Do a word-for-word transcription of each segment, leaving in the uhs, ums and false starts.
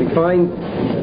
find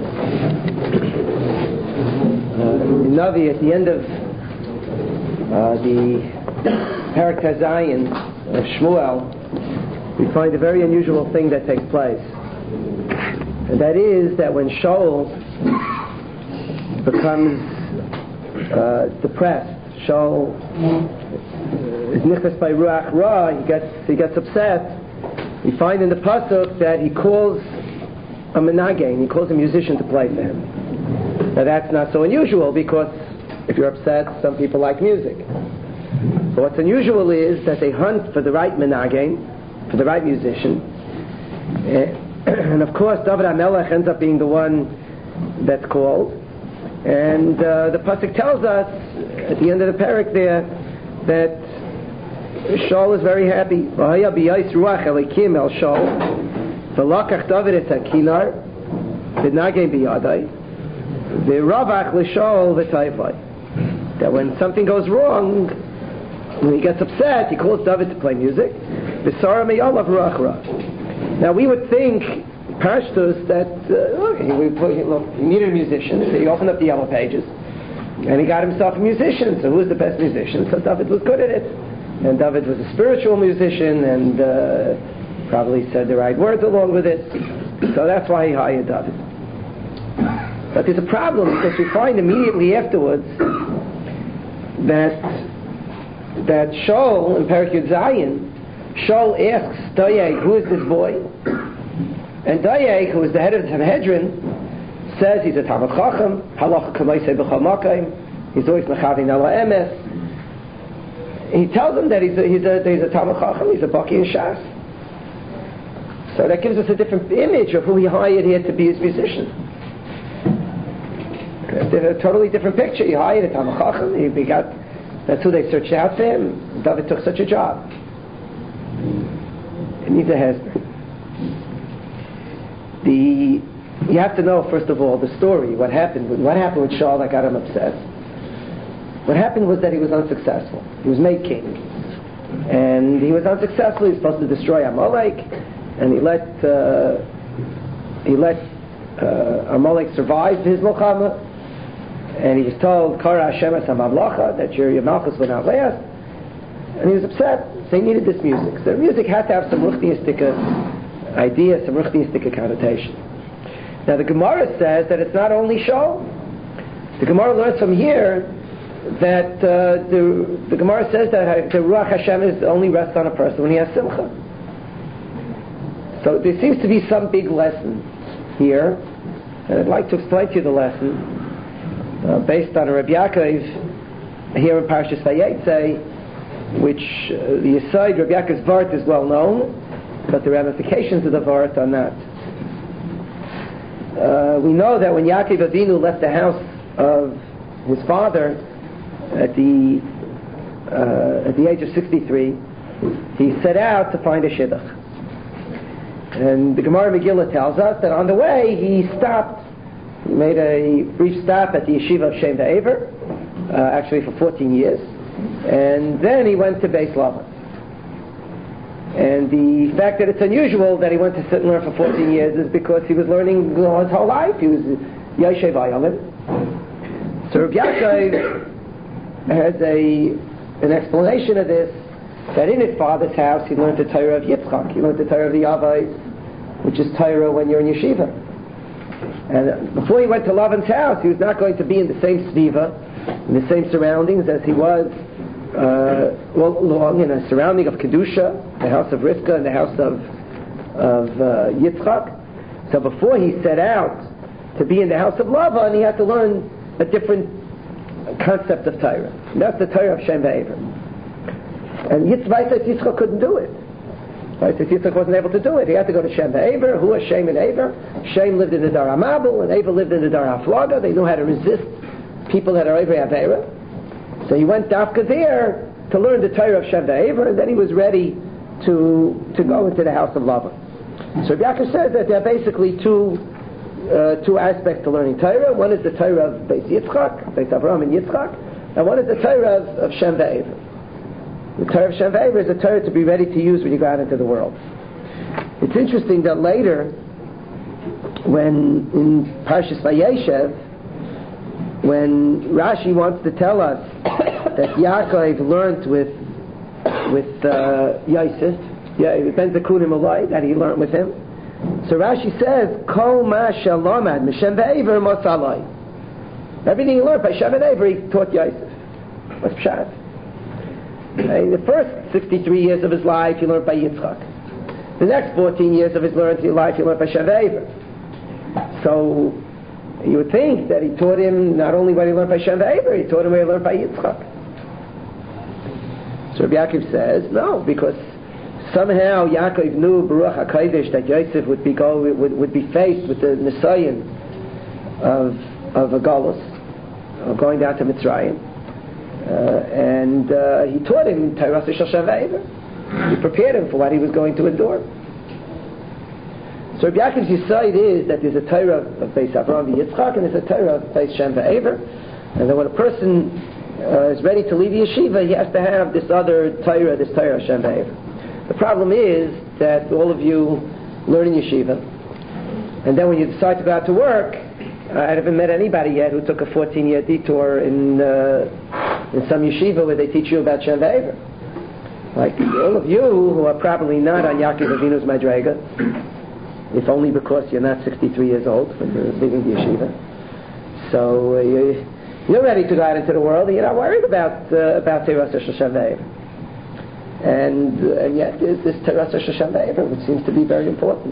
uh, in Navi at the end of uh, the Perek Zayin of Shmuel, we find a very unusual thing that takes place. And that is that when Shaul becomes uh, depressed, Shaul is nichnas by Ruach Ra, he gets, he gets upset. We find in the Pasuk that he calls a menagein, he calls a musician to play for him. Now that's not so unusual, because if you're upset, some people like music. But what's unusual is that they hunt for the right menagein, for the right musician. And of course, David HaMelech ends up being the one that's called. And uh, the Pasuk tells us at the end of the Perek there that Shaul is very happy. V'haya b'yais ruach elikim el Shaul v'lakach David et hakinar v'nagei b'yadai v'ravach l'Shaul v'tayvai. That when something goes wrong, when he gets upset, he calls David to play music. V'sara me'yalav ruach ra. Now we would think, Parashtus, that uh, look, he, look, he needed a musician, so he opened up the yellow pages, and he got himself a musician. So who was the best musician? So David was good at it. And David was a spiritual musician, and uh, probably said the right words along with it. So that's why he hired David. But there's a problem, because we find immediately afterwards that that Shaul in Perek Yud Zayin, Shaul asks Doeg, who is this boy? And Doeg, who is the head of the Sanhedrin, says he's a Talmid Chacham, halacha k'maaseh b'chol makom, he's always mechavin ala emes. He tells him that he's a, he's a, he's a Talmid Chacham, he's a Baki in Shas. So that gives us a different image of who he hired here to be his musician. A totally different picture. He hired a Talmid Chacham, he, he got, that's who they searched out for him. David took such a job. It needs a husband. The you have to know, first of all, the story. What happened? What happened with Shaul that got him upset? What happened was that he was unsuccessful. He was made king, and he was unsuccessful. He was supposed to destroy Amalek, and he let uh, he let uh, Amalek survive his milchama. And he was told, "Kara Hashem es hamamlacha," that your your malchus will not last. And he was upset. So he needed this music. So the music had to have some ruchniistic idea, some ruchniistic connotation. Now the Gemara says that it's not only Shaul. The Gemara learns from here that uh, the, the Gemara says that the Ruach Hashem is only rests on a person when he has simcha. So there seems to be some big lesson here, and I'd like to explain to you the lesson uh, based on a Rabbi Yaakov here in Parshas Vayetze, which uh, the Yesod Rabbi Yaakov's Vart is well known, but the ramifications of the Vart are not. Uh, we know that when Yaakov Avinu left the house of his father at the uh, at the age of sixty-three, he set out to find a shidduch. And the Gemara Megillah tells us that on the way he stopped. He made a brief stop at the yeshiva of Shem Va'aver, uh, actually for fourteen years, and then he went to Beis Lavan. And the fact that it's unusual that he went to sit and learn for fourteen years is because he was learning his whole life. He was Yoshev Ayolim. So Rabbi Yaakov has a an explanation of this, that in his father's house he learned the Torah of Yitzchak. He learned the Torah of the Yavais, which is Torah when you're in yeshiva. And before he went to Lavan's house, he was not going to be in the same sviva, in the same surroundings as he was Uh, well, long in a surrounding of Kedusha, the house of Rivka and the house of of uh, Yitzchak. So before he set out to be in the house of Lavan, he had to learn a different concept of Torah. And that's the Torah of Shem Va'aver. And Yitzchak, Yitzchak couldn't do it. Right? So Yitzchak wasn't able to do it. He had to go to Shem Va'aver. Who was Shem and Aver? Shem lived in the Dar HaMabul, and Aver lived in the Dar HaFlaga. They knew how to resist people that are Aver Avera. So he went dafka there to learn the Torah of Shem Va'aver, and then he was ready to to go into the house of Lavan. So Rabbi Yaakov says that there are basically two uh, two aspects to learning Torah. One is the Torah of Beis Yitzchak, Beis Avraham and Yitzchak, and one is the Torah of, of Shem Va'aver. The Torah of Shem Va'aver is a Torah to be ready to use when you go out into the world. It's interesting that later when in Parshas Vayeshev, when Rashi wants to tell us that Yaakov learned with with uh, Yosef, yeah, Ben Zekunim Alai, that he learned with him. So Rashi says, Kol ma shalamad Mishem ve'ever mosalai. Everything he learned by Shem and Ever, he taught Yosef. What's pshat? Okay, the first sixty-three years of his life, he learned by Yitzchak. The next fourteen years of his life, he learned by Shem and Ever. So you would think that he taught him not only what he learned by Shem and Ever, he taught him what he learned by Yitzchak. So Rabbi Yaakov says, no, because somehow Yaakov knew Baruch HaKodesh that Yosef would be go would, would be faced with the Nisayan of of a Galus, of going down to Mitzrayim, uh, and uh, he taught him Torah Shel Shem Ve'ever. He prepared him for what he was going to endure. So Rabbi Yaakov's Yesod is that there's a Torah of Beis Avraham v'Yitzchak, and there's a Torah of Beis Shem Ve'ever, and then when a person uh, is ready to leave the yeshiva, he has to have this other Torah, this Torah of Shem Ve'ever. The problem is that all of you learn in yeshiva, and then when you decide to go out to work, I haven't met anybody yet who took a fourteen-year detour in uh, in some yeshiva where they teach you about Shem Ve'ever. Like all of you who are probably not on Yaakov Avinu's Madrega, if only because you're not sixty-three years old when you're leaving the yeshiva. So uh, you, you're ready to go out into the world, and you're not worried about uh, about Torah Shel Shem Ve'ever. And, uh, and yet there's this Torah Shel Shem Ve'ever, which seems to be very important.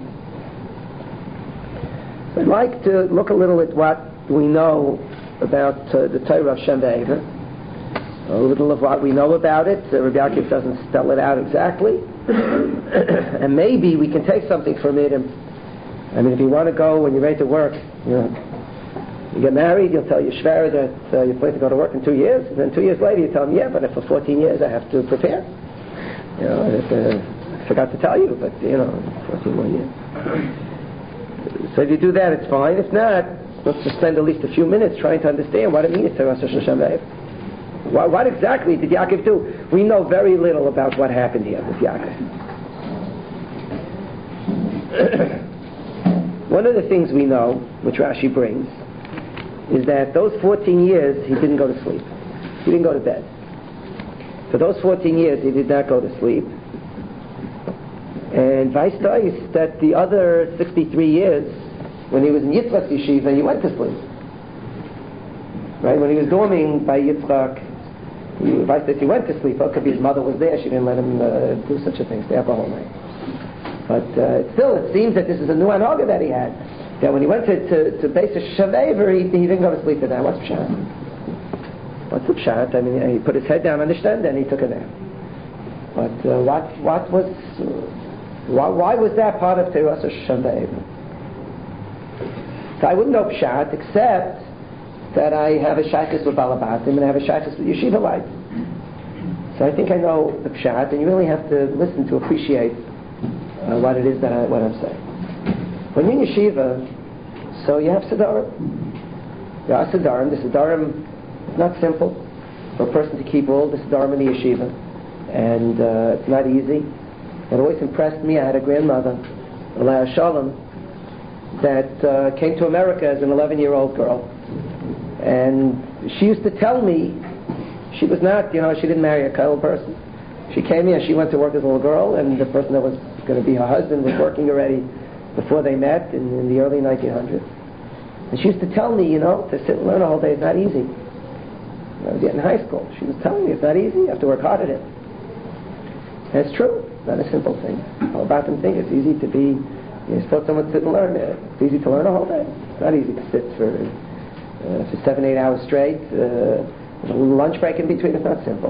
So I'd like to look a little at what we know about uh, the Torah of Shem Ve'ever. A little of what we know about it. Uh, Rabbi Yaakov doesn't spell it out exactly. And maybe we can take something from it. And, I mean, if you want to go when you're ready to work, you know, you get married, you'll tell your shver that uh, you're planning to go to work in two years. And then two years later you tell them, yeah, but for fourteen years I have to prepare. You know, it, uh, I forgot to tell you, but, you know, fourteen more years. So if you do that, it's fine. If not, let's just spend at least a few minutes trying to understand what it means to Torah Shel Shem Ve'ever. What, what exactly did Yaakov do? We know very little about what happened here with Yaakov. One of the things we know, which Rashi brings, is that those fourteen years he didn't go to sleep. He didn't go to bed. For those fourteen years he did not go to sleep. And vice versa, that the other sixty-three years, when he was in Yitzchak's yeshiva, he went to sleep. Right? When he was dorming by Yitzchak, he, vice versa, he went to sleep. Well, because his mother was there, she didn't let him uh, do such a thing, stay up the whole night. But uh, still, it seems that this is a new anhaga that he had. That when he went to, to, to Beis Shem Ve'ever, he, he didn't go to sleep at that. What's pshat? What's the pshat? I mean, he put his head down on the stand and he took a nap. But uh, what what was uh, why, why was that part of Torah Shel Shem Ve'ever? So I wouldn't know pshat except that I have a shaykhus with balabatim and I have a shaykhus with yeshiva lights. So I think I know the pshat, and you really have to listen to appreciate uh, what it is that I, what I'm saying. When you're in yeshiva, so you have Siddharim. There are Siddharim. The Siddharim is not simple for a person to keep all the Siddharim in the yeshiva. And uh, it's not easy. It always impressed me. I had a grandmother, Aliyah Shalom, that uh, came to America as an eleven-year-old girl. And she used to tell me, she was not, you know, she didn't marry a Kyle person. She came here, she went to work as a little girl, and the person that was going to be her husband was working already before they met in, in the early nineteen hundreds. And she used to tell me, you know, to sit and learn a whole day is not easy. When I was yet in high school, she was telling me it's not easy, you have to work hard at it. And it's true, it's not a simple thing. All about them think it's easy to be, you're supposed to someone to sit and learn it. It's easy to learn a whole day. It's not easy to sit for, uh, for seven, eight hours straight. Uh, there's a little lunch break in between, it's not simple.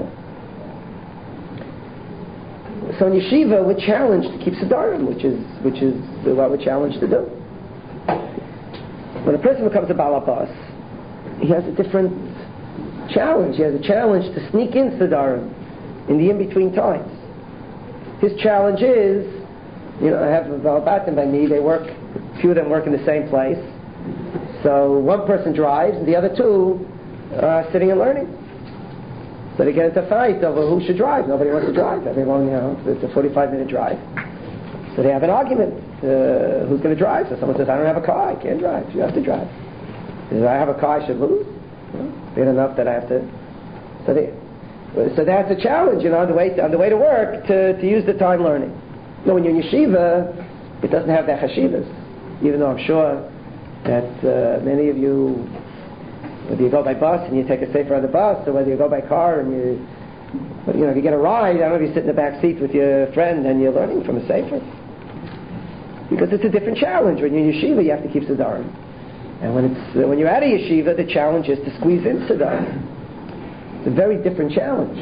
So in yeshiva, we're challenged to keep Siddharim, which is which is what we're challenged to do. When a person becomes a balabas, he has a different challenge. He has a challenge to sneak in Siddharim in the in-between times. His challenge is, you know, I have a balabatim by me, they work, a few of them work in the same place. So one person drives and the other two are sitting and learning. So they get into a fight over who should drive. Nobody wants to drive. Everyone, you know, it's a forty-five minute drive. So they have an argument. uh, who's going to drive? So someone says, I don't have a car, I can't drive. You have to drive. Says, I have a car, I should lose. You know, big enough that I have to. So, they, so that's a challenge, you know, on the way to, on the way to work to, to use the time learning. You know, when you're in yeshiva, it doesn't have that chashivas. Even though I'm sure that uh, many of you, whether you go by bus and you take a sefer on the bus, or whether you go by car and you, you know, if you get a ride, I don't know if you sit in the back seat with your friend and you're learning from a sefer. Because it's a different challenge. When you're in yeshiva, you have to keep Siddharim. And when it's uh, when you're out of yeshiva, the challenge is to squeeze in Siddharim. It's a very different challenge.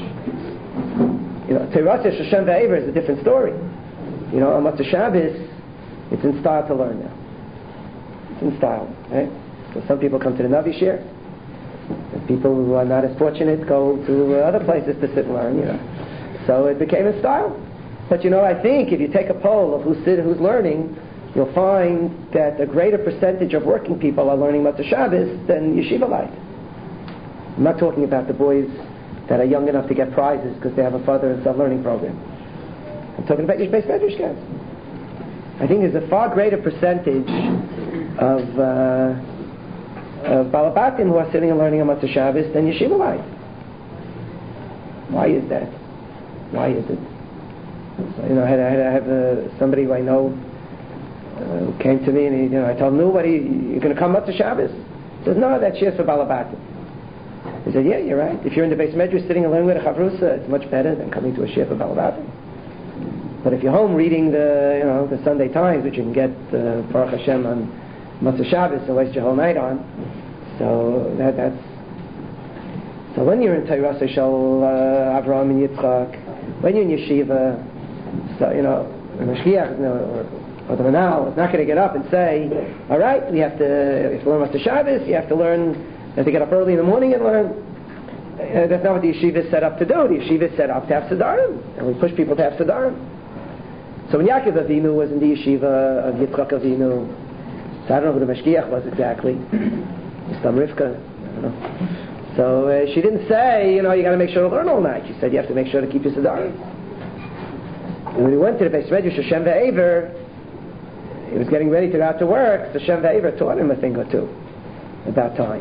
You know, Teirasa Shoshem Ve'ever is a different story. You know, on Motzei Shabbos, it's in style to learn now. It's in style, right? So some people come to the Navi Shir. And people who are not as fortunate go to uh, other places to sit and learn, you know. So it became a style. But you know, I think if you take a poll of who's sitting, who's learning, you'll find that a greater percentage of working people are learning Motzei Shabbos than yeshiva-lite. I'm not talking about the boys that are young enough to get prizes because they have a father and son learning program. I'm talking about Yishbeis Medrash guys. I think there's a far greater percentage of uh, of Balabatim who are sitting and learning on Motzei Shabbos than yeshiva-lite. Why is that? Why is it? So, you know, I had, I had, I have uh, somebody who I know uh, who came to me and he, you know, I told him, nobody, you're going to come Motzei Shabbos? He says, no, that's just for Balabatim. He said, yeah, you're right. If you're in the Beis Medrash sitting and learning with a Chavrusa, it's much better than coming to a shir for Balabatim. But if you're home reading the, you know, the Sunday Times, which you can get uh, Baruch Hashem on Motzei Shabbos and waste your whole night on, so that, that's so when you're in Teirasa Shel uh, Avraham and Yitzchak, when you're in yeshiva, so you know the Mashgiach, you know, or, or the Manal is not going to get up and say, all right, we have to, if you learn Motzei Shabbos, you have to learn, you have to get up early in the morning and learn. Uh, that's not what the yeshiva is set up to do. The yeshiva is set up to have Siddharim, and we push people to have Siddharim. So when Yaakov Avinu was in the yeshiva of Yitzchak Avinu, so I don't know who the Mashgiach was exactly, Stam Rivka, I don't know. So uh, she didn't say, you know, you got to make sure to learn all night. She said you have to make sure to keep your Siddharim. And when he went to the Beis Medrash, Hashem Ve'ever, he was getting ready to go out to work, so Hashem Ve'ever taught him a thing or two about time.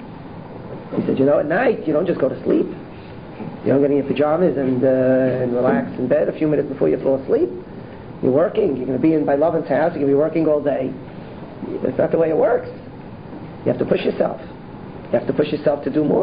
He said, you know, at night, you don't just go to sleep. You don't get in your pajamas and, uh, and relax in bed a few minutes before you fall asleep. You're working. You're going to be in by Lavan's house. You're going to be working all day. That's not the way it works. You have to push yourself. You have to push yourself to do more.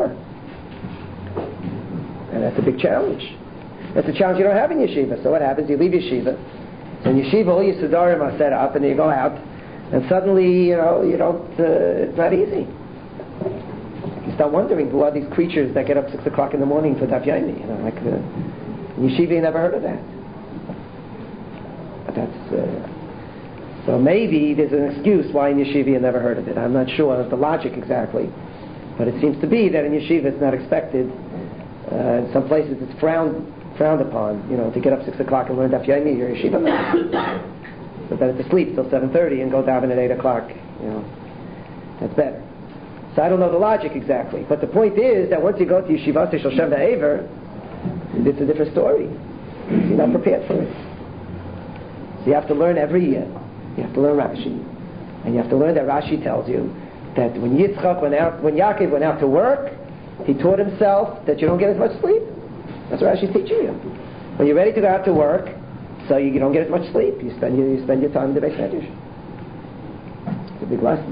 And that's a big challenge. That's a challenge you don't have in yeshiva. So what happens? You leave yeshiva. So in yeshiva, all your Siddharim are set up, and you go out, and suddenly, you know, you don't, uh, it's not easy. You start wondering, who are these creatures that get up six o'clock in the morning for Daf Yomi? You know, like, uh, in yeshiva, you never heard of that. But that's, uh, so maybe there's an excuse why in yeshiva you never heard of it. I'm not sure of the logic exactly. But it seems to be that in yeshiva it's not expected. Uh, in some places it's frowned frowned upon, you know, to get up six o'clock and learn Daf Yomi, you're yeshiva. But better to sleep till seven thirty and go down at eight o'clock, you know. That's better. So I don't know the logic exactly. But the point is that once you go to Yeshiva Shel Shem Ve'ever, it's a different story. You're not prepared for it. So you have to learn every year. You have to learn Rashi. And you have to learn that Rashi tells you that when Yitzchak went out, when Yaakov went out to work, he taught himself that you don't get as much sleep. That's what Rashi's teaching you. When you're ready to go out to work, so you don't get as much sleep. You spend your, you spend your time in the Beis Medrash. It's a big lesson.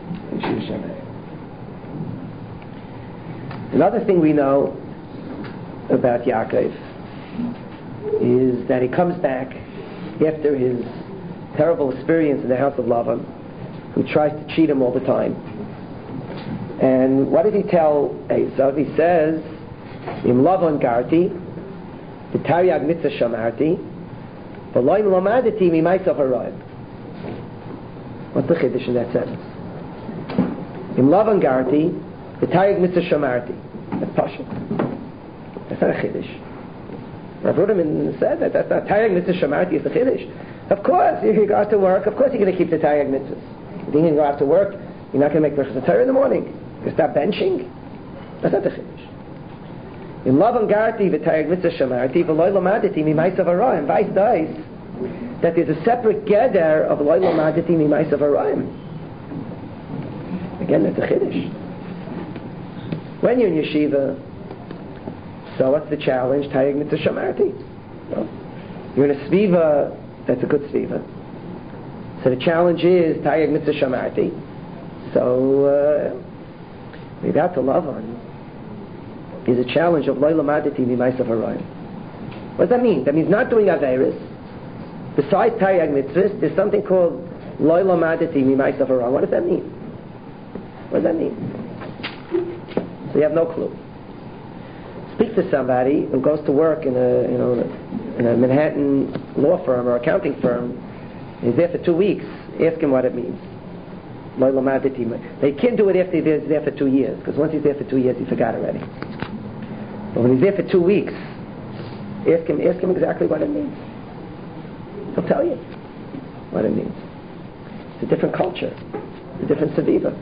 Another thing we know about Yaakov is that he comes back after his terrible experience in the house of Lavan, who tries to cheat him all the time. And what did he tell Esav? He says, Im Lavan garti, v'taryag mitzvah shamarti, v'loim lamadati mimaysav harayim. What's the chiddush in that sentence? Im Lavan garti, v'taryag mitzvah shamarti. That's Pasha. That's not a chiddush. Rav Ruderman said that that's not taryag mitzvah shamarti is the chiddush. Of course, if you go out to work, of course you're going to keep the taryag mitzvahs. If you're going to go out to work, you're not going to make brachas Torah in the morning. You start benching. That's not the chiddush. In lavan garti v'taryag mitzvah shamarti v'loy lamadati mimaysav harayim. Vice dies. that there's a separate gather of Lo Lamadati Mimaisav Harayim. Again, that's a chiddush. When you're in yeshiva, so what's the challenge? Tayeg mitzvah shamarti. No. You're in a sviva, that's a good sviva. So the challenge is Tayeg mitzvah shamarti. So uh, without the love on is a challenge of Lo Lamadati Mimaisav Harayim. What does that mean? That means not doing Averis. Besides Tayeg mitzvahs, there's something called Lo Lamadati Mimaisav Harayim. What does that mean? What does that mean? So you have no clue. Speak to somebody who goes to work in a, you know, in a Manhattan law firm or accounting firm. He's there for two weeks. Ask him what it means. They can't do it after he's there for two years, because once he's there for two years, he forgot already. But when he's there for two weeks, ask him, ask him exactly what it means. He'll tell you what it means. It's a different culture, it's a different saviva.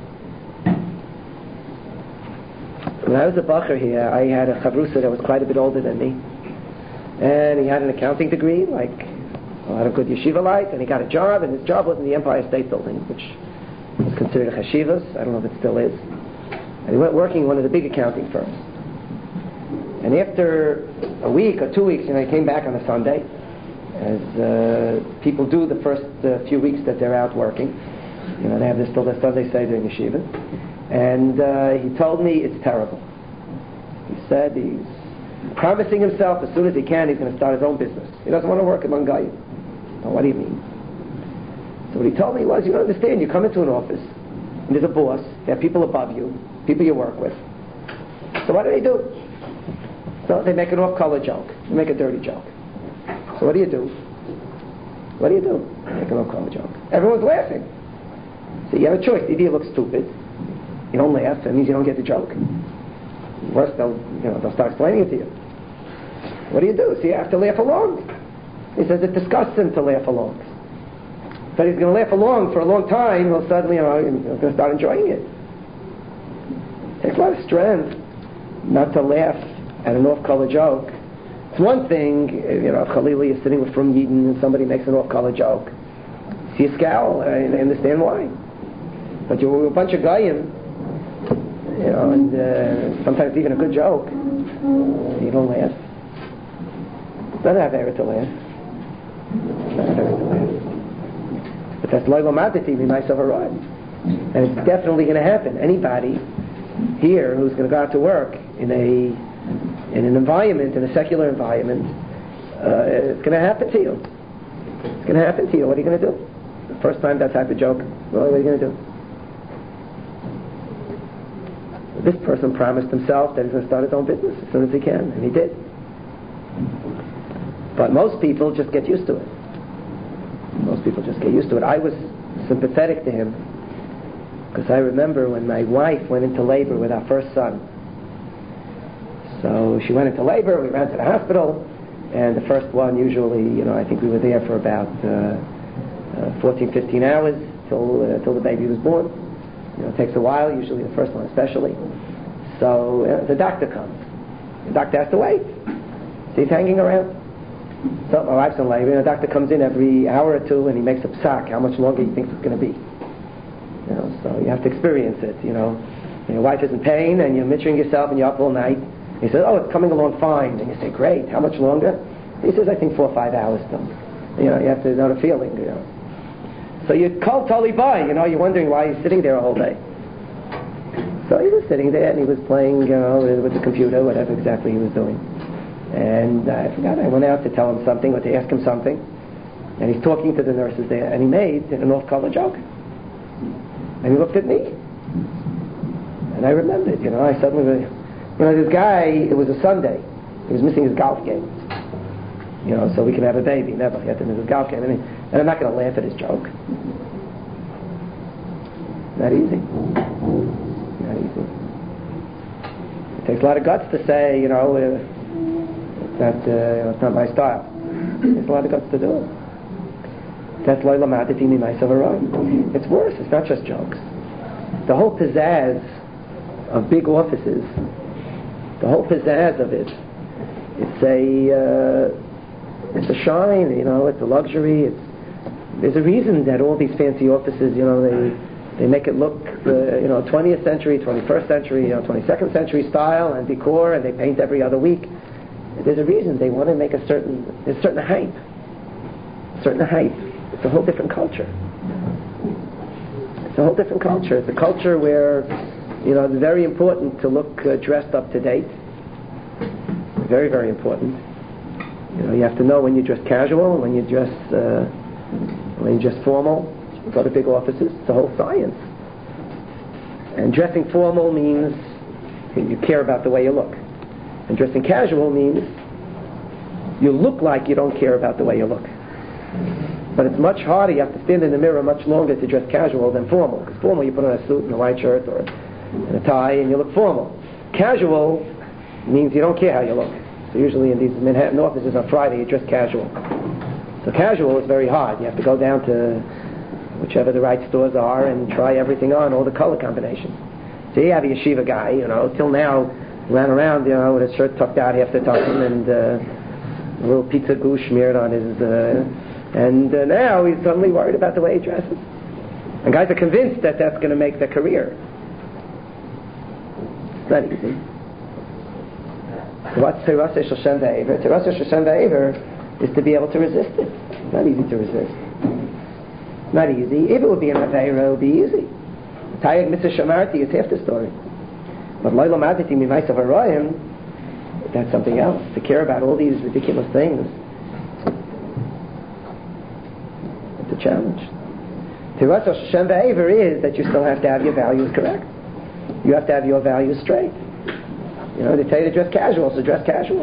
When I was a bacher here, I had a chavrusa that was quite a bit older than me, and he had an accounting degree, like a lot of good yeshiva-lites, and he got a job, and his job was in the Empire State Building, which was considered a chashivas. I don't know if it still is. And he went working in one of the big accounting firms. And after a week or two weeks, you know, he came back on a Sunday, as uh, people do the first uh, few weeks that they're out working. You know, they have this till their Sunday Seder in yeshiva. And uh, he told me it's terrible. He said he's promising himself as soon as he can he's going to start his own business. He doesn't want to work among guys. Well, what do you mean? So what he told me was, you don't understand, you come into an office, and there's a boss, there are people above you, people you work with. So what do they do? So they make an off-color joke. They make a dirty joke. So what do you do? What do you do? Make an off-color joke. Everyone's laughing. So you have a choice. Either you look stupid, you don't laugh, that means you don't get the joke. Worse, they'll, you know, they'll start explaining it to you. What do you do? So you have to laugh along. He says it disgusts him to laugh along. But he's going to laugh along for a long time, he'll suddenly, you know, he's going to start enjoying it. It takes a lot of strength not to laugh at an off-color joke. It's one thing, you know, if Khalili is sitting with From Yidden and somebody makes an off-color joke. See a scowl, and I understand why. But you're a bunch of guyim, you know, and uh, sometimes even a good joke, you don't laugh. It's not have error to laugh. It's not have error to laugh. But that's Lo Lamadati Mimaisav Harayim. And it's definitely going to happen. Anybody here who's going to go out to work in a in an environment, in a secular environment, uh, it's going to happen to you. It's going to happen to you. What are you going to do? The first time that type of joke, well, what are you going to do? This person promised himself that he's going to start his own business as soon as he can, and he did. But most people just get used to it. Most people just get used to it. I was sympathetic to him because I remember when my wife went into labor with our first son. So she went into labor, we ran to the hospital, and the first one usually, you know, I think we were there for about uh, uh, fourteen, fifteen hours till, uh, till the baby was born. You know, it takes a while, usually the first one especially. So uh, the doctor comes. The doctor has to wait. So he's hanging around. So my wife's in labor, and the doctor comes in every hour or two, and he makes a psak how much longer he thinks it's going to be. You know, so you have to experience it. You know, and your wife is in pain, and you're mitching yourself, and you're up all night. He says, "Oh, it's coming along fine." And you say, "Great. How much longer?" He says, "I think four or five hours still." You know, you have to know the feeling. You know, so you're cold totally by. You know, you're wondering why he's sitting there a whole day. So he was sitting there, and he was playing, you know, with the computer, whatever exactly he was doing. And I forgot, I went out to tell him something or to ask him something, and he's talking to the nurses there, and he made an off-color joke. And he looked at me, and I remembered, you know, I suddenly, you know, this guy, it was a Sunday, he was missing his golf game, you know, so we could have a baby, never, he had to miss his golf game, and, he, and I'm not going to laugh at his joke. Not easy. Not easy. It takes a lot of guts to say, you know, uh, That, uh, you know, it's not my style. There's a lot of guts to do it. That's Lo Lamadati Mimaisav Harayim. It's worse. It's not just jokes. The whole pizzazz of big offices, the whole pizzazz of it, it's a, uh, It's a shine, you know, it's a luxury. It's, there's a reason that all these fancy offices, you know, they they make it look, uh, you know, twentieth century, twenty-first century, you know, twenty-second century style and decor, and they paint every other week. There's a reason they want to make a certain, there's a certain hype. A certain hype. It's a whole different culture. It's a whole different culture. It's a culture where, you know, it's very important to look uh, dressed up to date. Very, very important. You know, you have to know when you dress casual and when you dress uh, when you dress formal. You go to big offices. It's a whole science. And dressing formal means you care about the way you look. And dressing casual means you look like you don't care about the way you look. But it's much harder. You have to stand in the mirror much longer to dress casual than formal. Because formal, you put on a suit and a white shirt or and a tie and you look formal. Casual means you don't care how you look. So usually in these Manhattan offices on Friday you dress casual. So casual is very hard. You have to go down to whichever the right stores are and try everything on, all the color combinations. So you have a yeshiva guy, you know, till now ran around, you know, with his shirt tucked out half the time and uh, a little pizza gousse smeared on his, uh, and uh, now he's suddenly worried about the way he dresses. And guys are convinced that that's going to make their career. It's not easy. What's Teras Hashem Ve'ever? Teras Hashem Ve'ever is to be able to resist it. It's not easy to resist. Not easy. If it would be an Aveira, it would be easy. Tayag Mitzvah Shamarti is half the story. But Loila Madati Mimais of Arayim, that's something else. To care about all these ridiculous things. It's a challenge. Teras Hashem Ve'ever is that you still have to have your values correct. You have to have your values straight. You know, they tell you to dress casual, so dress casual.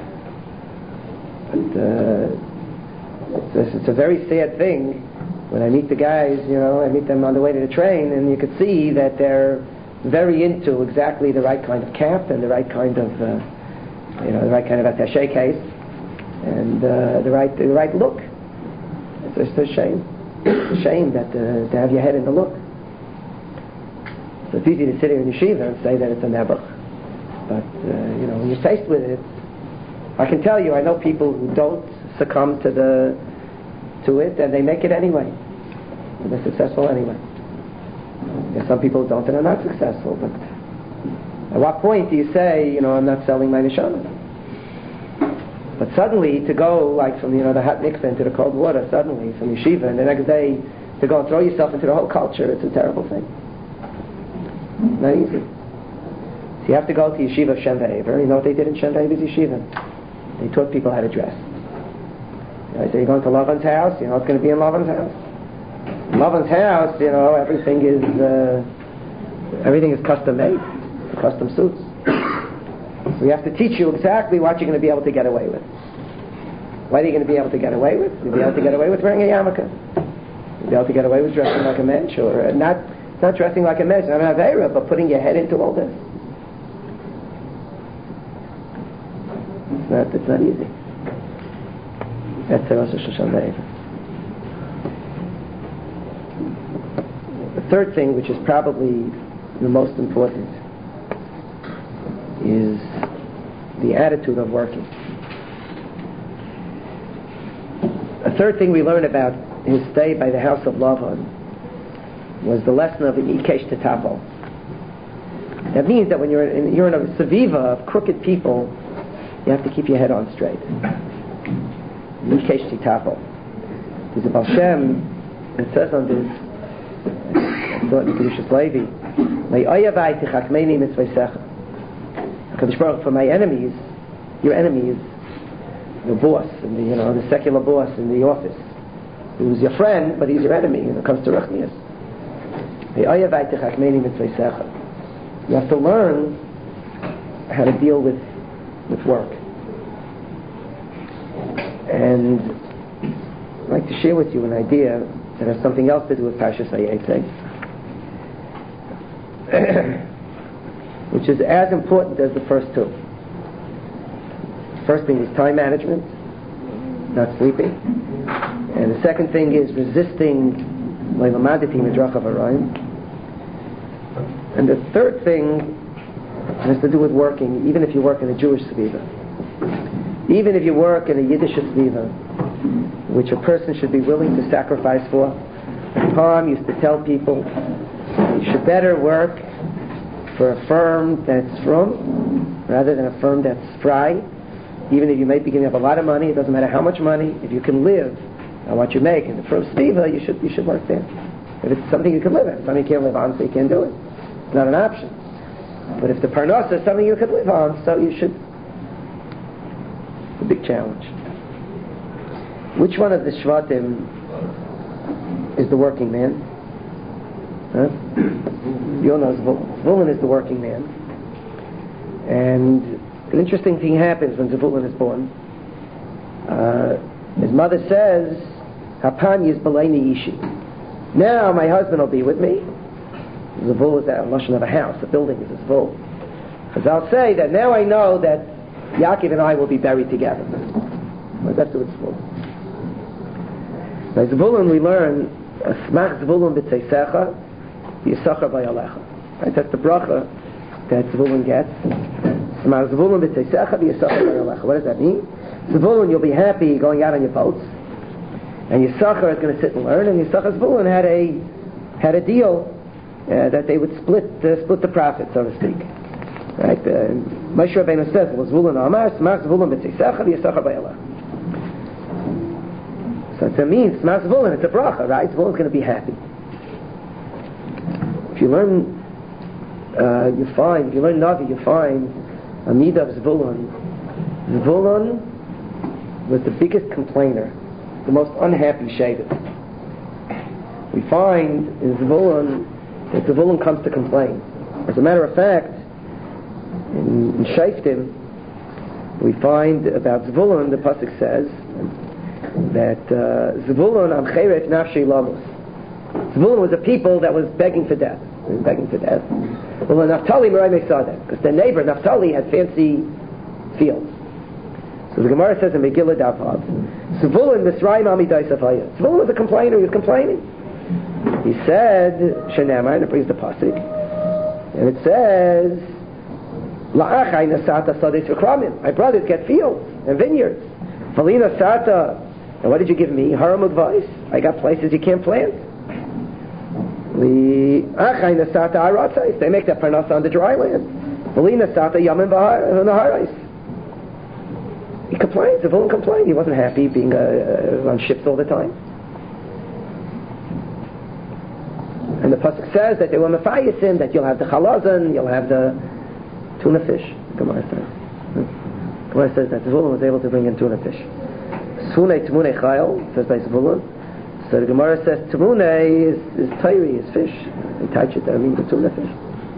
But uh, it's, a, it's a very sad thing when I meet the guys, you know, I meet them on the way to the train, and you could see that they're very into exactly the right kind of cap and the right kind of, uh, you know, the right kind of attaché case and uh, the right the right look. It's just a shame. It's a shame that uh, to have your head in the look. So it's easy to sit here in yeshiva and say that it's a nebuch. But, uh, you know, when you're faced with it, I can tell you, I know people who don't succumb to the to it, and they make it anyway. And they're successful anyway. There's some people who don't and are not successful, but at what point do you say, you know, I'm not selling my neshama? But suddenly, to go, like, from, you know, the hot mikveh into the cold water, suddenly, from yeshiva, and the next day, to go and throw yourself into the whole culture, it's a terrible thing. Not easy. So you have to go to yeshiva Shem Ve'ever. You know what they did in Shem Ve'ever's yeshiva? They taught people how to dress. Right, so you're going to Lavan's house, you know what's going to be in Lavan's house. In Lavan's house, you know, everything is uh, everything is custom made, custom suits. We have to teach you exactly what you're going to be able to get away with. What are you going to be able to get away with? You'll be able to get away with wearing a yarmulke. You'll be able to get away with dressing like a mensch, or uh, not not dressing like a mensch, not an aveira, but putting your head into all this. It's not, it's not easy. That's the Rosh Hashanah. The third thing, which is probably the most important, is the attitude of working. A third thing we learned about his stay by the house of Lavan was the lesson of Ikesh Tetavo. That means that when you're in, you're in a saviva of crooked people, you have to keep your head on straight. Ikesh Tetavo. There's a Baal Shem that says on this, I thought in Kedushas Levi, Me'oyavai tichakmeini mitzvaysecha. HaKadosh Baruch Hu, for my enemies, your enemy is the boss, and the, you know, the secular boss in the office, who's your friend, but he's your enemy when it comes to Rechnias. You have to learn how to deal with with work. And I'd like to share with you an idea that has something else to do with Parshas Vayetze, which is as important as the first two. First thing is time management, not sleeping. And the second thing is resisting Leilamadati Midrachav Arayim. And the third thing has to do with working, even if you work in a Jewish Seviva. Even if you work in a Yiddish yeshiva, which a person should be willing to sacrifice for, Palm used to tell people, you should better work for a firm that's from, rather than a firm that's fry. Even if you might be giving up a lot of money, it doesn't matter how much money, if you can live on what you make in the firm Stiva, you should, you should work there. If it's something you can live in, something you can't live on, so you can't do it. It's not an option. But if the parnasa is something you could live on, so you should. It's a big challenge. Which one of the Shvatim is the working man? Huh? You all know Zvulun. Zvulun is the working man. And an interesting thing happens when Zvulun is born. Uh, his mother says, Hapan yizbaleini ishi. Now my husband will be with me. Zvul is a lashon of a house. The building is a zvul. Because I'll say that now I know that Yaakov and I will be buried together. What does that do with Zvul? By Zvulun we learn, Smach Zvulun b'tzeisecha, Yisachar b'yalecha. Right? That's the bracha that Zvulun gets. Smach Zvulun b'tzeisecha, Yisachar b'yalecha. What does that mean? Zvulun, you'll be happy going out on your boats. And Yisachar is going to sit and learn. And Yisachar Zvulun had a had a deal uh, that they would split uh, split the profit, so to speak. Right? Uh, Moshe Rabbeinu says, "Was Zvulun Amar, Smach Zvulun b'tzeisecha, Yisachar b'yalecha." So it means Smach Zvulun, it's a bracha, right? Zvulun's going to be happy. If you learn, uh, you find, if you learn Navi, you find a midah of Zvulun. Zvulun was the biggest complainer, the most unhappy Shevet. We find in Zvulun that Zvulun comes to complain. As a matter of fact, in, in Shoftim, we find about Zvulun, the pasuk says that uh, Zvulun am cheret nafshei lamus. Zvulun was a people that was begging for death. They were begging for death. Well, Naphtali Merai Mesadah, because their neighbor Naphtali had fancy fields. So the Gemara says in Megillah Davav, Zvulun Misraim Amidai Safaya. Zvulun was a complainer. He was complaining. He said, Shenamar, and it brings the pasuk, and it says, La'achai Nasata Sadis V'Kramim. My brothers get fields and vineyards. Falina Sata. And what did you give me? Haram advice. I got places you can't plant. La'achai Nasata Aratzais. They make that parnasa on the dry land. Falina Sata Yamin Baharais. He complained. Zvulun complained. He wasn't happy being uh, on ships all the time. And the pasuk says that they were mefayisim, that you'll have the chalazan, you'll have the tuna fish. Gemara says. Gemara says that Zvulun was able to bring in tuna fish. Sune Tmune Chayil, says by Zvulun. So the Gemara says Tmune is, is tairi, is fish. They touch it, I mean the tuna fish.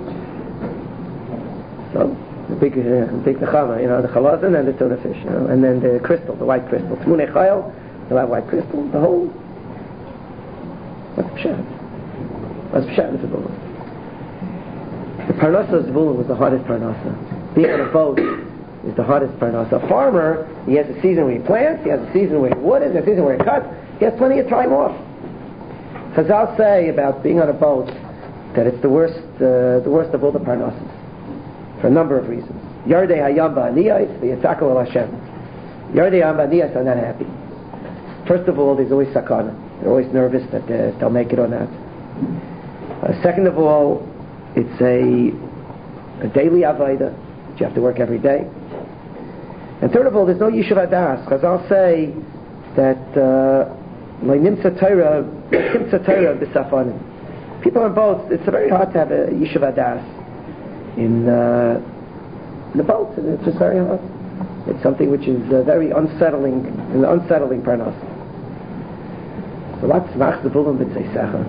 So the big, uh, big nechama, you know, the chalazan and the tuna fish, you know, and then the crystal, the white crystal. Tmune Chayil, you'll have white crystal, the whole. What's the pshat? What's the pshat in Zvulun? The parnasa of Zvulun was the hardest parnasa. Being on a boat is the hardest parnasa. A farmer, he has a season where he plants, he has a season where he waters, a season where he cuts, he has plenty of time off. Chazal say about being on a boat that it's the worst, uh, the worst of all the parnasas, for a number of reasons. Yardei hayam ba'aniyos v'yitzakol el Hashem. Yardei hayam ba'aniyos are not happy. First of all, there's always sakana. They're always nervous that uh, they'll make it or not. Uh, second of all, it's a, a daily avodah that you have to work every day. And third of all, there's no yishuv adas. Chazal say that nimtza Torah nimtza Torah b'safanim. People on boats, it's very hard to have a yishuv adas in, uh, in the boats. It's just very hard. It's something which is uh, very unsettling, an unsettling parnas. So what's Smach Zvulun b'tzeisecha?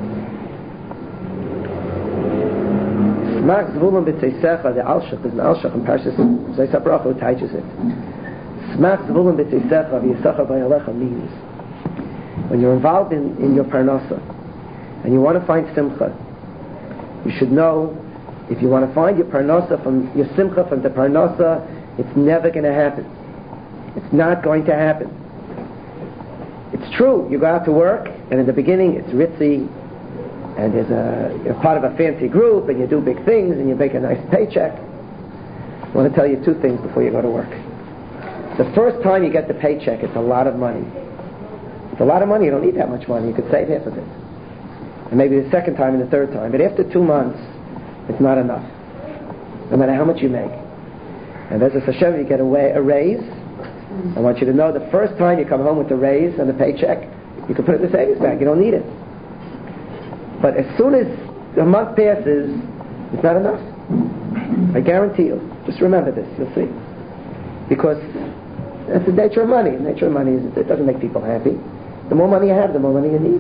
Smach Zvulun b'tzeisecha, the Alshach, there's an Alshach in Parshas Zayis HaBracha who teaches it. Smach Zvulun b'tzeisecha v'yisachar b'yalecha means when you're involved in, in your parnasa and you want to find simcha, you should know if you want to find your parnasa from your simcha from the parnasa, it's never going to happen. It's not going to happen. It's true, you go out to work and in the beginning it's ritzy and there's a, you're part of a fancy group and you do big things and you make a nice paycheck. I want to tell you two things before you go to work. The first time you get the paycheck, it's a lot of money. It's a lot of money. You don't need that much money. You could save half of it. And maybe the second time and the third time. But after two months, it's not enough. No matter how much you make. And as a Hashem, you get a, way, a raise. I want you to know the first time you come home with the raise and the paycheck, you can put it in the savings bank. You don't need it. But as soon as a month passes, it's not enough. I guarantee you. Just remember this. You'll see. Because that's the nature of money. The nature of money is it doesn't make people happy. The more money you have, the more money you need.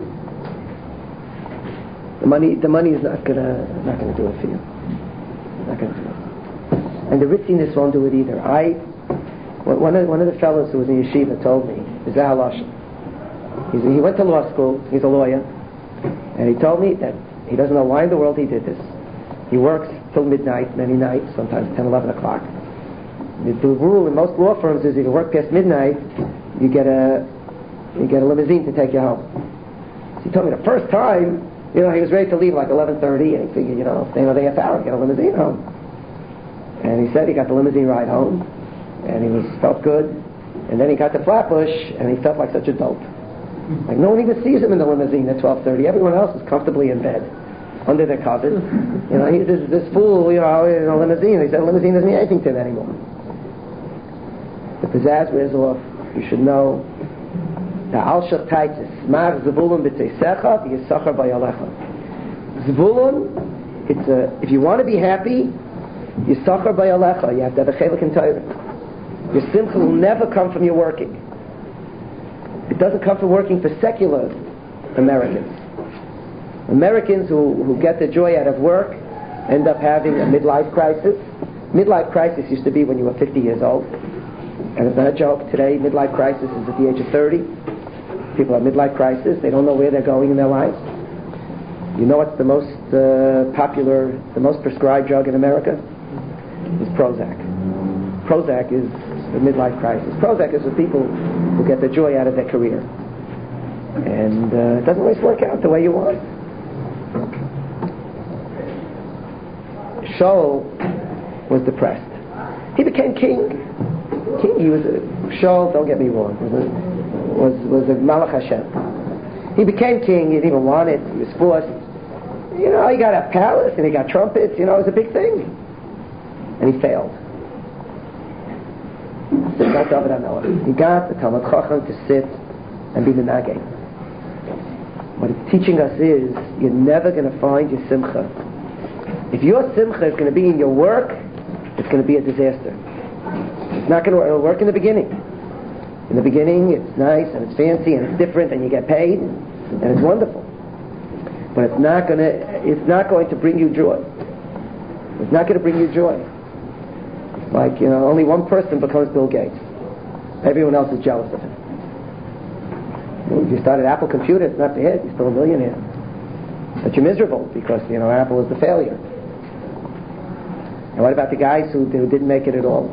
The money, the money is not gonna, not gonna do it for you. Not gonna do it. And the ritziness won't do it either. I, one of one of the fellows who was in yeshiva told me, Zahal Lashon. He went to law school. He's a lawyer, and he told me that he doesn't know why in the world he did this. He works till midnight, many nights, sometimes ten, eleven o'clock. The, the rule in most law firms is if you work past midnight, you get a you get a limousine to take you home. So he told me the first time, you know, he was ready to leave like eleven thirty, and he figured, you know, stay another half hour, get a limousine home. And he said he got the limousine ride home, and he was felt good. And then he got to Flatbush, and he felt like such a dope. Like no one even sees him in the limousine at twelve thirty. Everyone else is comfortably in bed, under their covers. You know, he's this, this fool, you know, in a limousine. He said limousine doesn't mean anything to him anymore. The pizzazz wears off. You should know. The al shachtaitis mar zevulun b'teisecha v'yisachar b'yalecha. Zevulun, it's a. If you want to be happy, yisachar b'yalecha. You have to have a chelik in Torah. Your simcha will never come from your working. It doesn't come from working for secular Americans. Americans who, who get the joy out of work end up having a midlife crisis. Midlife crisis used to be when you were fifty years old. And it's not a joke. Today, midlife crisis is at the age of thirty. People have midlife crisis. They don't know where they're going in their lives. You know what's the most uh, popular, the most prescribed drug in America? Is Prozac. Prozac is the midlife crisis. Prozac is for people who get the joy out of their career. And uh, it doesn't always work out the way you want. Shaul was depressed. He became king. King. He was a Shaul. Don't get me wrong. Was a, was was a Malach Hashem. He became king. He didn't even want it. He was forced. You know, he got a palace and he got trumpets. You know, it was a big thing. And he failed. He got David HaMelech. He got the Talmud Chacham to sit and be the Nagay. What it's teaching us is you're never going to find your simcha. If your simcha is going to be in your work, it's going to be a disaster. It's not going to work in the beginning. In the beginning, it's nice and it's fancy and it's different and you get paid and it's wonderful. But it's not going to. It's not going to bring you joy. It's not going to bring you joy. Like, you know, only one person becomes Bill Gates. Everyone else is jealous of him. If you started Apple Computer, it's not the hit. You're still a millionaire. But you're miserable because, you know, Apple is the failure. And what about the guys who, who didn't make it at all?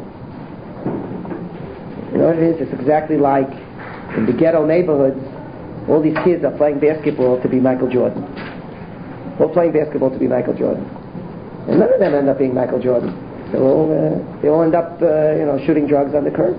You know what it is? It's exactly like in the ghetto neighborhoods, all these kids are playing basketball to be Michael Jordan. All playing basketball to be Michael Jordan. And none of them end up being Michael Jordan. They all, uh, they all end up, uh, you know, shooting drugs on the curb.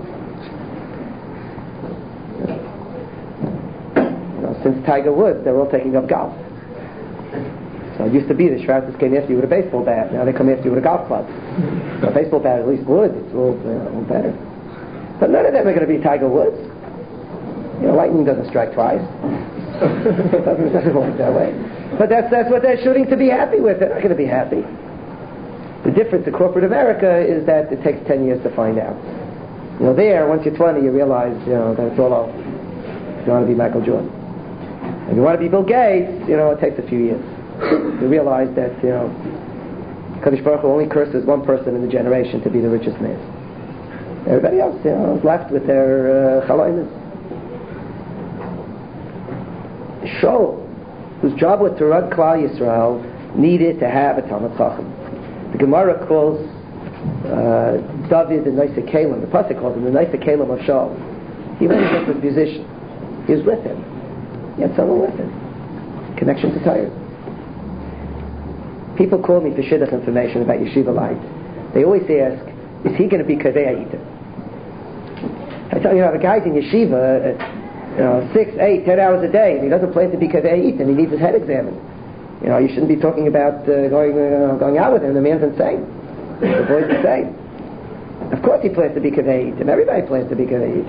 You know, since Tiger Woods, they're all taking up golf. So it used to be the Schwarzes came after you with a baseball bat. Now they come after you with a golf club. So a baseball bat at least wood. It's all, you know, better. But none of them are going to be Tiger Woods. You know, lightning doesn't strike twice. it, doesn't, it doesn't work that way. But that's that's what they're shooting to be happy with. They're not going to be happy. The difference in corporate America is that it takes ten years to find out. You know, there, once you're twenty, you realize, you know, that it's all over. If you want to be Michael Jordan. If you want to be Bill Gates, you know, it takes a few years. You realize that, you know, Kadosh Baruch Hu only curses one person in the generation to be the richest man. Everybody else, you know, is left with their chalayim. Uh, Shaul, whose job was to run Klal Yisrael, needed to have a Talmud Chacham. The Gemara calls uh, David the Noisei Kalim. The Pasuk calls him the Noisei Kalim of Shaul. He wasn't just a musician. He was with him. He had someone with him. Connection to Torah. People call me for shidduch information about Yeshiva Light. They always ask, is he going to be Kadei Hayita? I tell you, you know, the guy's in yeshiva, uh, you know, six, eight, ten hours a day, and he doesn't plan to be kadeit, and he needs his head examined. You know, you shouldn't be talking about uh, going uh, going out with him. The man's insane. The boy's insane. Of course he plans to be kadeit, and everybody plans to be kadeit.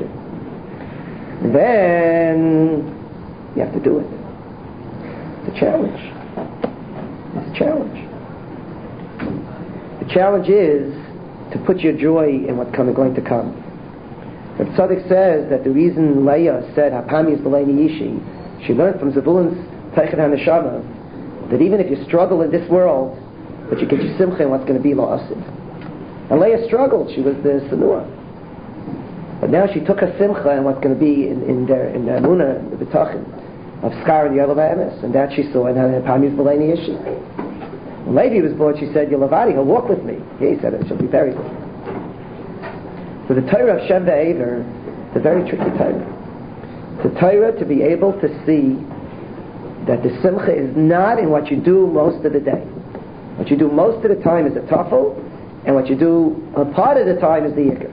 Then you have to do it. It's a challenge. It's a challenge. The challenge is to put your joy in what's coming, going to come. Reb Tzadok says that the reason Leah said Hapami is B'leini Yishi, she learned from Zevulun's Teichet HaNeshama that even if you struggle in this world, but you get your simcha in what's going to be La'asid. And Leah struggled. She was the Sanua. But now she took her simcha and what's going to be in, in their in the Emunah, the B'tachin of Skar and Yelav Emes, and that she saw in Hapami is B'leini Yishi. When Levi was born, she said, Yelavadi, he'll walk with me. He said, she'll be buried with me. So the Torah of Shem Ve'ever is a very tricky Torah. It's a Torah to be able to see that the simcha is not in what you do most of the day. What you do most of the time is a tafel, and what you do a part of the time is the yikr.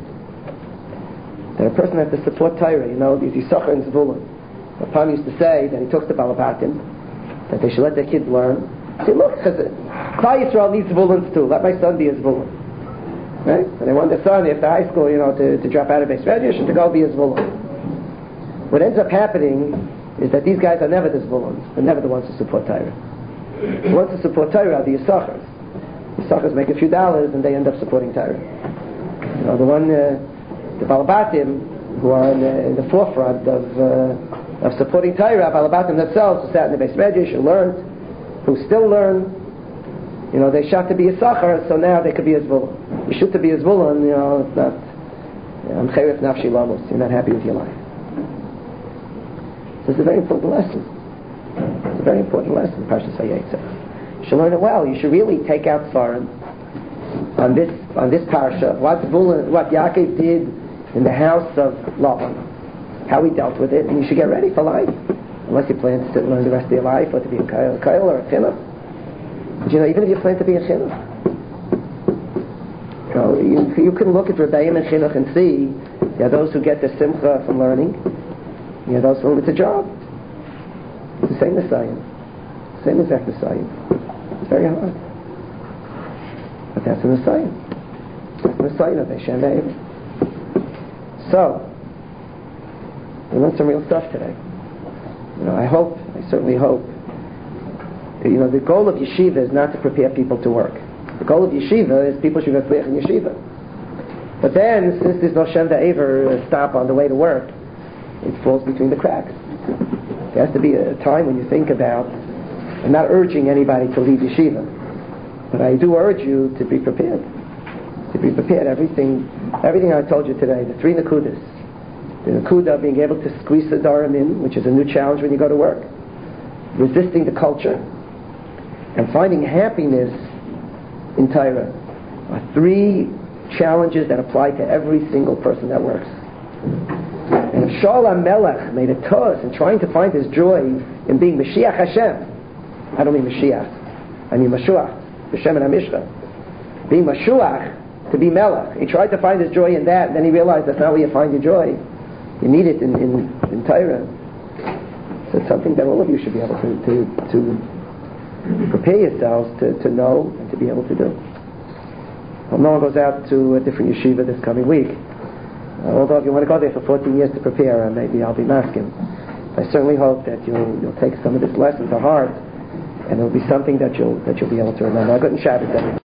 That a person has to support Torah. You know, if you suffer in Zvulun, Rapam used to say that he talks to Balabatim that they should let their kids learn. See, look, Klal Yisrael needs Zvulun too. Let my son be a Zvulun. Right? And they want their son after high school, you know, to, to drop out of base graduation to go be a Zvulun. What ends up happening is that these guys are never the Zvuluns. They're never the ones who support Torah. The ones who support Torah are the Yisachars. Yisachars make a few dollars and they end up supporting Torah. You know, the one, uh, the Balabatim, who are in the, in the forefront of uh, of supporting Torah, Balabatim themselves, who sat in the base graduation, learned, who still learn. You know, they shot to be a Sachar, so now they could be a Zvulun. You shoot to be a Zvulun, you know, it's not, I'm Cheref Nafshi Lamos, you're not happy with your life. So it's a very important lesson. It's a very important lesson, Parshas Vayetze. You should learn it well. You should really take out Svarim on this on this parsha, what Zvulun, what Yaakov did in the house of Lavan, how he dealt with it, and you should get ready for life. Unless you plan to learn the rest of your life, or to be a Kail or a Chinuch. But you know, even if you plan to be a Chinuch, you know, you, you can look at Rebbeim and Chinuch and see there are those who get the simcha from learning, you know, those who it's a job. It's the same as science. Same exact as science. It's very hard. But that's in the science. That's in the science of Hashem Ve'ever. So, we learned some real stuff today. You know, I hope, I certainly hope, you know, the goal of yeshiva is not to prepare people to work. The goal of yeshiva is people should be clear in yeshiva. But then, since there's no Shem Ve'ever stop on the way to work, it falls between the cracks. There has to be a time when you think about, I'm not urging anybody to leave yeshiva, but I do urge you to be prepared. To be prepared. Everything everything I told you today, the three nakudas. The nakuda of being able to squeeze the dharam in, which is a new challenge when you go to work. Resisting the culture. And finding happiness in Torah are three challenges that apply to every single person that works. And if Shaul HaMelech made a toss in trying to find his joy in being Mashiach Hashem, I don't mean Mashiach, I mean Mashuach, B'Shem and HaMishra. Being Mashuach, to be Melech. He tried to find his joy in that, and then he realized that's not where you find your joy. You need it in, in, in Torah. So it's something that all of you should be able to, to, to prepare yourselves to, to know and to be able to do. Well, no one goes out to a different yeshiva this coming week. Uh, although if you want to go there for fourteen years to prepare, uh, maybe I'll be masking. I certainly hope that you'll, you'll take some of this lesson to heart, and it'll be something that you'll that you'll be able to remember. Good Shabbos, everybody.